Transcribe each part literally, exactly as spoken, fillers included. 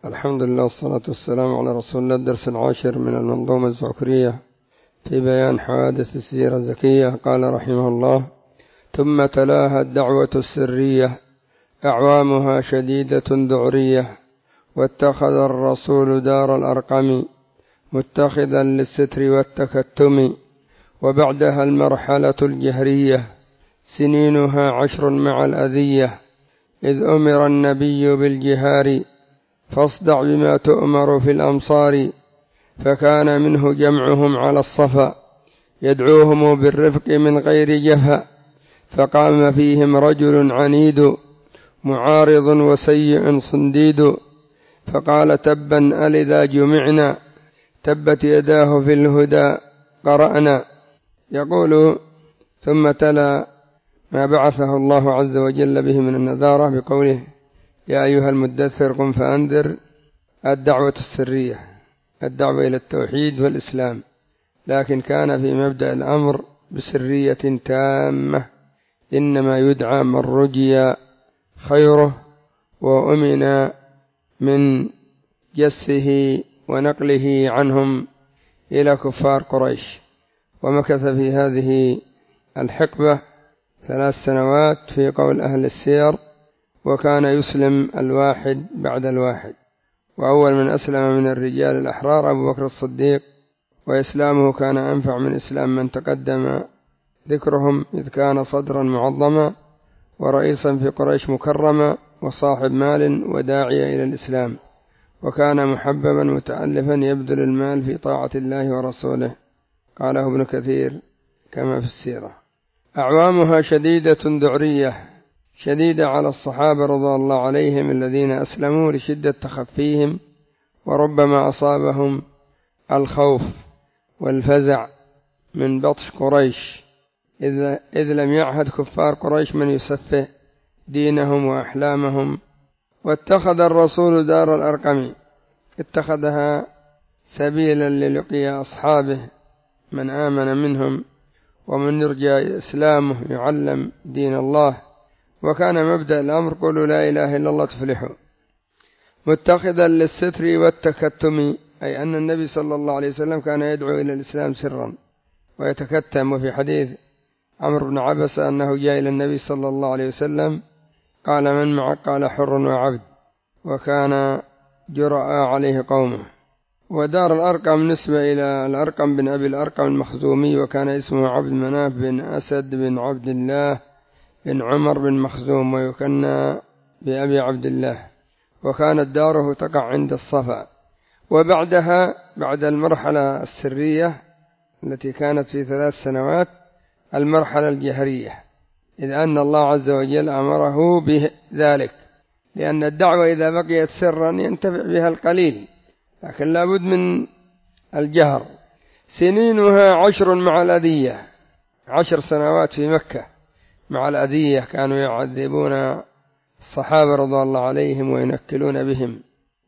الحمد لله والصلاة والسلام على رسول الله. الدرس العاشر من المنظومة الزعكرية في بيان حوادث السيرة الزكية. قال رحمه الله: ثم تلاها الدعوة السرية أعوامها شديدة ذعرية، واتخذ الرسول دار الأرقم متخذا للستر والتكتم، وبعدها المرحلة الجهرية سنينها عشر مع الأذية، إذ أمر النبي بالجهار فاصدع بما تؤمر في الأمصار، فكان منه جمعهم على الصفا يدعوهم بالرفق من غير جفا، فقام فيهم رجل عنيد معارض وسيء صنديد، فقال: تبا ألذا جمعنا تبت يداه في الهدى قرأنا. يقول: ثم تلا ما بعثه الله عز وجل به من النذارة بقوله: يا أيها المدثر قم فأنذر. الدعوة السرية الدعوة إلى التوحيد والإسلام، لكن كان في مبدأ الأمر بسرية تامة، إنما يدعى من رجي خيره وأمن من جسه ونقله عنهم إلى كفار قريش. ومكث في هذه الحقبة ثلاث سنوات في قول أهل السير، وكان يسلم الواحد بعد الواحد، وأول من أسلم من الرجال الأحرار أبو بكر الصديق، وإسلامه كان أنفع من إسلام من تقدم ذكرهم، إذ كان صدرا معظما ورئيسا في قريش مكرما وصاحب مال وداعية إلى الإسلام، وكان محببا متألفا يبذل المال في طاعة الله ورسوله. قاله ابن كثير كما في السيرة. أعوامها شديدة ذعرية، شديدة على الصحابة رضي الله عليهم الذين أسلموا لشدة تخفيهم، وربما أصابهم الخوف والفزع من بطش قريش، إذ لم يعهد كفار قريش من يسفه دينهم وأحلامهم. واتخذ الرسول دار الأرقم، اتخذها سبيلا للقي أصحابه من آمن منهم ومن يرجى إسلامه يعلم دين الله، وكان مبدأ الأمر: قولوا لا إله إلا الله تفلحوا. متخذا للستر والتكتم، أي أن النبي صلى الله عليه وسلم كان يدعو إلى الإسلام سرا ويتكتم. وفي حديث عمرو بن عبسة أنه جاء إلى النبي صلى الله عليه وسلم قال: من معك؟ قال: حر وعبد، وكان جرأ عليه قومه. ودار الأرقم نسبة إلى الأرقم بن أبي الأرقم المخزومي، وكان اسمه عبد مناف بن أسد بن عبد الله بن عمر بن مخزوم، ويكنى بأبي عبد الله، وكانت داره تقع عند الصفا. وبعدها بعد المرحلة السرية التي كانت في ثلاث سنوات المرحلة الجهرية، إذ أن الله عز وجل أمره بذلك، لأن الدعوة إذا بقيت سرا ينتفع بها القليل، لكن لا بد من الجهر. سنينها عشر مع الأذية، عشر سنوات في مكة مع الأذية، كانوا يعذبون الصحابة رضي الله عليهم وينكلون بهم،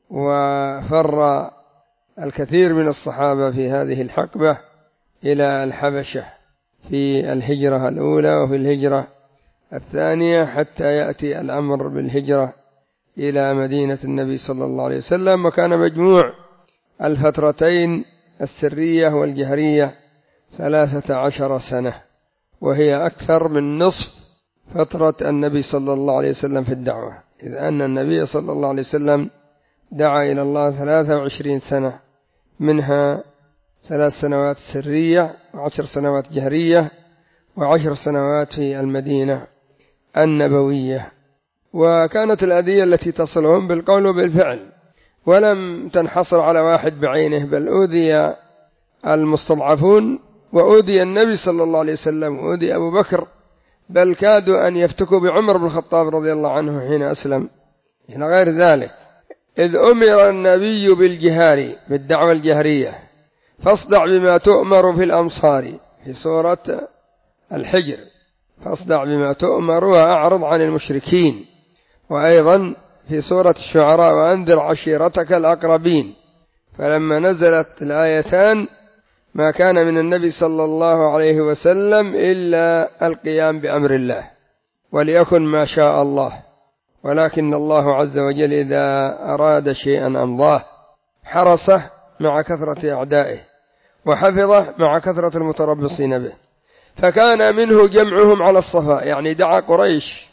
وفر الكثير من الصحابة في هذه الحقبة إلى الحبشة في الهجرة الأولى وفي الهجرة الثانية، حتى يأتي الأمر بالهجرة إلى مدينة النبي صلى الله عليه وسلم. وكان مجموع الفترتين السرية والجهرية ثلاثة عشر سنة، وهي أكثر من نصف فترة النبي صلى الله عليه وسلم في الدعوة، إذ أن النبي صلى الله عليه وسلم دعا إلى الله ثلاثة وعشرين سنة، منها ثلاث سنوات سرية وعشر سنوات جهرية وعشر سنوات في المدينة النبوية. وكانت الأذية التي تصلهم بالقول وبالفعل، ولم تنحصر على واحد بعينه، بل أوذي المستضعفون وأوذي النبي صلى الله عليه وسلم وأوذي أبو بكر، بل كادوا أن يفتكوا بعمر بن الخطاب رضي الله عنه حين أسلم. إلى غير ذلك، إذ أمر النبي بالجهار بالدعوة الجهرية فاصدع بما تؤمر في الأمصار، في سورة الحجر: فاصدع بما تؤمر وأعرض عن المشركين. وأيضا في سورة الشعراء: وأنذر عشيرتك الأقربين. فلما نزلت الآيتان ما كان من النبي صلى الله عليه وسلم إلا القيام بأمر الله، وليكن ما شاء الله. ولكن الله عز وجل إذا أراد شيئا أمضاه، حرسه مع كثرة أعدائه وحفظه مع كثرة المتربصين به. فكان منه جمعهم على الصفاء، يعني دعا قريش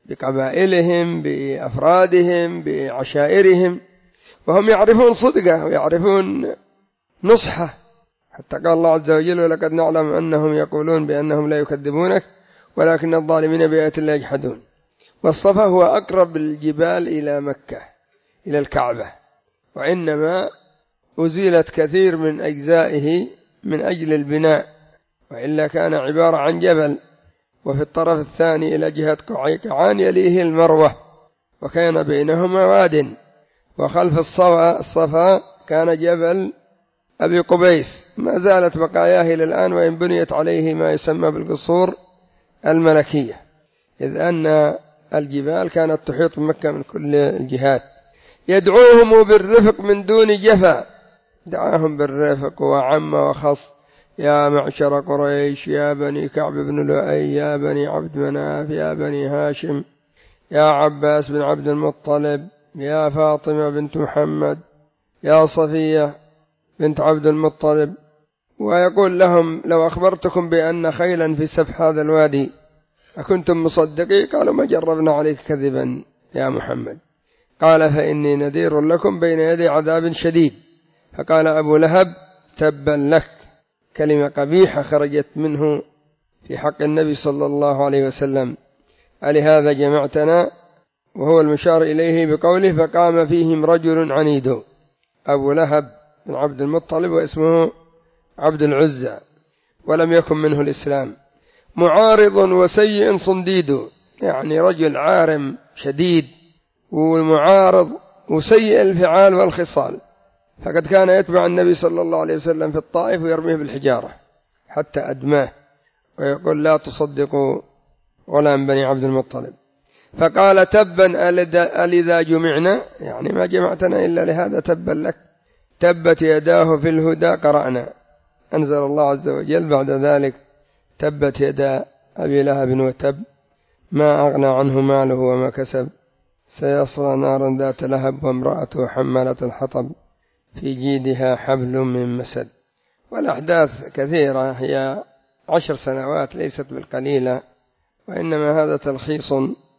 بقبائلهم بأفرادهم بعشائرهم وهم يعرفون صدقه ويعرفون نصحه، حتى قال الله عز وجل: ولقد نعلم أنهم يقولون بأنهم لا يكذبونك ولكن الظالمين بآيات الله يجحدون. والصفا هو أقرب الجبال إلى مكة إلى الكعبة، وإنما أزيلت كثير من أجزائه من أجل البناء، وإلا كان عبارة عن جبل، وفي الطرف الثاني إلى جهة قعيقعان يليه المروة، وكان بينهما واد، وخلف الصفا الصفا كان جبل أبي قبيس ما زالت بقاياه إلى الآن، وإن بنيت عليه ما يسمى بالقصور الملكية، إذ أن الجبال كانت تحيط مكة من كل الجهات. يدعوهم بالرفق من دون جفا، دعاهم بالرفق وعم وخص: يا معشر قريش، يا بني كعب بن لؤي، يا بني عبد مناف، يا بني هاشم، يا عباس بن عبد المطلب، يا فاطمة بنت محمد، يا صفية بنت عبد المطلب. ويقول لهم: لو أخبرتكم بأن خيلا في سفح هذا الوادي أكنتم مصدقين؟ قالوا: ما جربنا عليك كذبا يا محمد. قال: فإني نذير لكم بين يدي عذاب شديد. فقال أبو لهب: تبا لك، كلمة قبيحة خرجت منه في حق النبي صلى الله عليه وسلم: ألهذا جمعتنا؟ وهو المشار إليه بقوله: فقام فيهم رجل عنيد، أبو لهب بن عبد المطلب واسمه عبد العزى، ولم يكن منه الإسلام، معارض وسيء صنديد، يعني رجل عارم شديد ومعارض وسيء الفعال والخصال، فقد كان يتبع النبي صلى الله عليه وسلم في الطائف ويرميه بالحجارة حتى أدماه، ويقول: لا تصدقوا غلام بني عبد المطلب. فقال: تبا ألذا جمعنا، يعني ما جمعتنا إلا لهذا، تبا لك، تبت يداه في الهدى قرأنا. أنزل الله عز وجل بعد ذلك: تبت يدا أبي لهب وتب، ما أغنى عنه ماله وما كسب، سيصلى نارا ذات لهب وامرأته حمالة الحطب في جيدها حبل من مسد. والأحداث كثيرة، هي عشر سنوات ليست بالقليلة، وإنما هذا تلخيص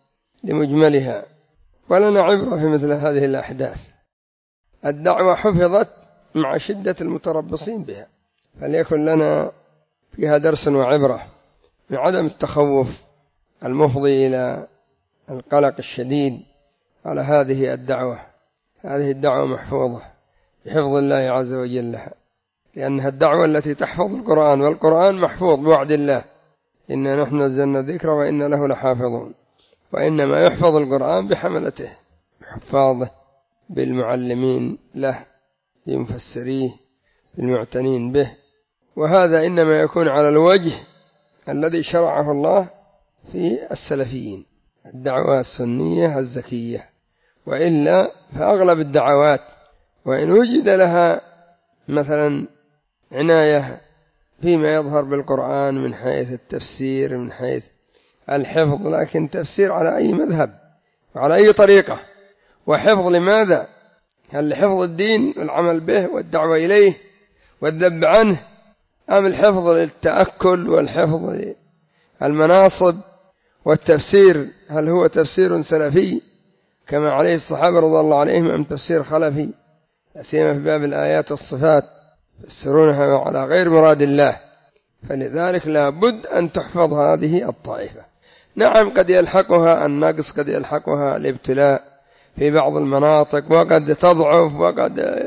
لمجملها، ولنا عبرة في مثل هذه الأحداث. الدعوة حفظت مع شدة المتربصين بها، فليكن لنا فيها درس وعبرة من عدم التخوف المفضي إلى القلق الشديد على هذه الدعوة. هذه الدعوة محفوظة بحفظ الله عز وجل لها، لأنها الدعوة التي تحفظ القرآن، والقرآن محفوظ بوعد الله: إنا نحن نزلنا الذكر وإنا له لحافظون. وإنما يحفظ القرآن بحملته، بحفاظه، بالمعلمين له، بمفسريه، بالمعتنين به. وهذا إنما يكون على الوجه الذي شرعه الله في السلفيين، الدعوة السنية الزكية، وإلا فأغلب الدعوات وإن وجد لها مثلا عناية فيما يظهر بالقرآن من حيث التفسير من حيث الحفظ، لكن تفسير على أي مذهب وعلى أي طريقة، وحفظ لماذا؟ هل لحفظ الدين والعمل به والدعوة إليه والذب عنه، أم الحفظ للتأكل والحفظ للمناصب؟ والتفسير هل هو تفسير سلفي كما عليه الصحابة رضي الله عليهم، أم تفسير خلفي؟ لا سيما في باب الآيات والصفات يفسرونها على غير مراد الله. فلذلك لا بد أن تحفظ هذه الطائفة. نعم، قد يلحقها النقص، قد يلحقها الابتلاء في بعض المناطق، وقد تضعف وقد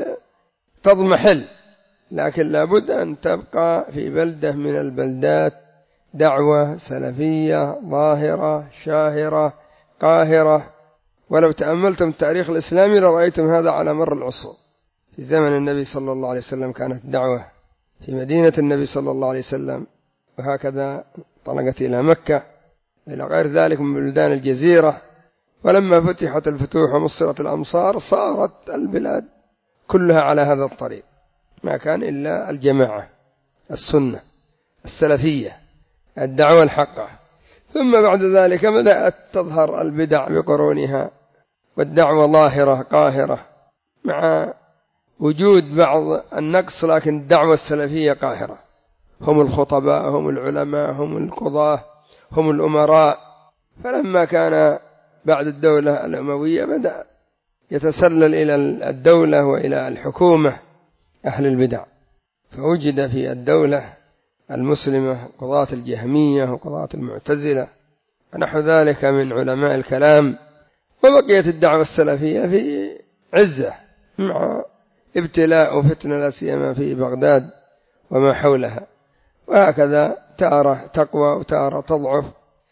تضمحل، لكن لا بد أن تبقى في بلدة من البلدات دعوة سلفية ظاهرة شاهرة قاهرة. ولو تأملتم التاريخ الإسلامي لرأيتم هذا على مر العصور. في زمن النبي صلى الله عليه وسلم كانت الدعوة في مدينة النبي صلى الله عليه وسلم، وهكذا طلقت إلى مكة إلى غير ذلك من بلدان الجزيرة. ولما فتحت الفتوح ومصرت الأمصار صارت البلاد كلها على هذا الطريق، ما كان إلا الجماعة السنة السلفية الدعوة الحقة. ثم بعد ذلك بدأت تظهر البدع بقرونها، والدعوة ظاهرة قاهرة مع وجود بعض النقص، لكن الدعوة السلفية قاهرة. هم الخطباء، هم العلماء، هم القضاة، هم الأمراء. فلما كان بعد الدولة الأموية بدأ يتسلل إلى الدولة وإلى الحكومة أهل البدع، فوجد في الدولة المسلمة قضاة الجهمية وقضاة المعتزلة ونحو ذلك من علماء الكلام، وبقيت الدعوة السلفية في عزة مع ابتلاء وفتنة لا سيما في بغداد وما حولها، وهكذا تارة تقوى وتارة تضعف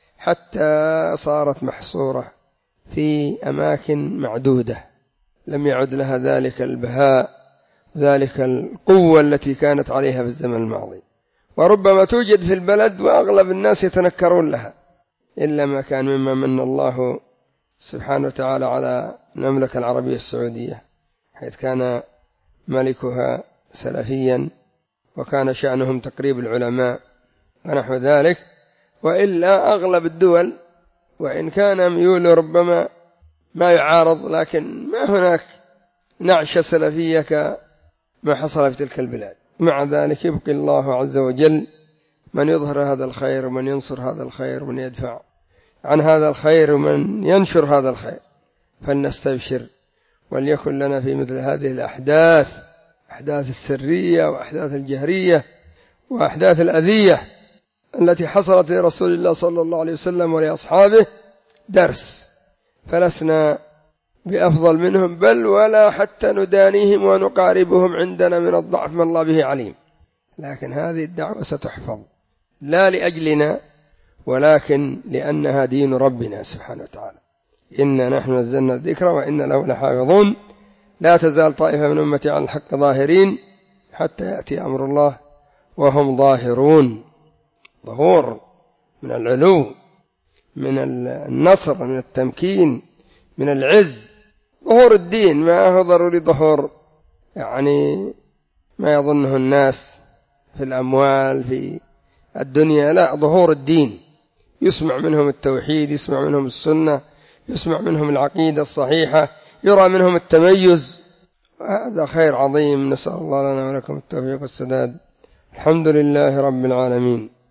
حتى صارت محصورة في أماكن معدودة، لم يعد لها ذلك البهاء ذلك القوة التي كانت عليها في الزمن الماضي. وربما توجد في البلد وأغلب الناس يتنكرون لها، إلا ما كان مما من الله سبحانه وتعالى على المملكة العربية السعودية، حيث كان ملكها سلفيا وكان شأنهم تقريب العلماء ونحو ذلك. وإلا أغلب الدول وإن كان ميول ربما ما يعارض، لكن ما هناك نعشة سلفية كما حصل في تلك البلاد. مع ذلك يبقي الله عز وجل من يظهر هذا الخير ومن ينصر هذا الخير ومن يدفع عن هذا الخير ومن ينشر هذا الخير، فلنستبشر. وليكن لنا في مثل هذه الأحداث، أحداث السرية وأحداث الجهرية وأحداث الأذية التي حصلت لرسول الله صلى الله عليه وسلم ولأصحابه درس، فلسنا بأفضل منهم، بل ولا حتى ندانيهم ونقاربهم، عندنا من الضعف ما الله به عليم. لكن هذه الدعوة ستحفظ لا لأجلنا ولكن لأنها دين ربنا سبحانه وتعالى. إنا نحن نزلنا الذكر وإنا له لحافظون. لا تزال طائفة من أمتي على الحق ظاهرين حتى يأتي أمر الله وهم ظاهرون. ظهور من العلو، من النصر، من التمكين، من العز، ظهور الدين. ما هو ضروري ظهور يعني ما يظنه الناس في الأموال في الدنيا، لا، ظهور الدين، يسمع منهم التوحيد، يسمع منهم السنة، يسمع منهم العقيدة الصحيحة، يرى منهم التميز، وهذا خير عظيم. نسأل الله لنا ولكم التوفيق والسداد. الحمد لله رب العالمين.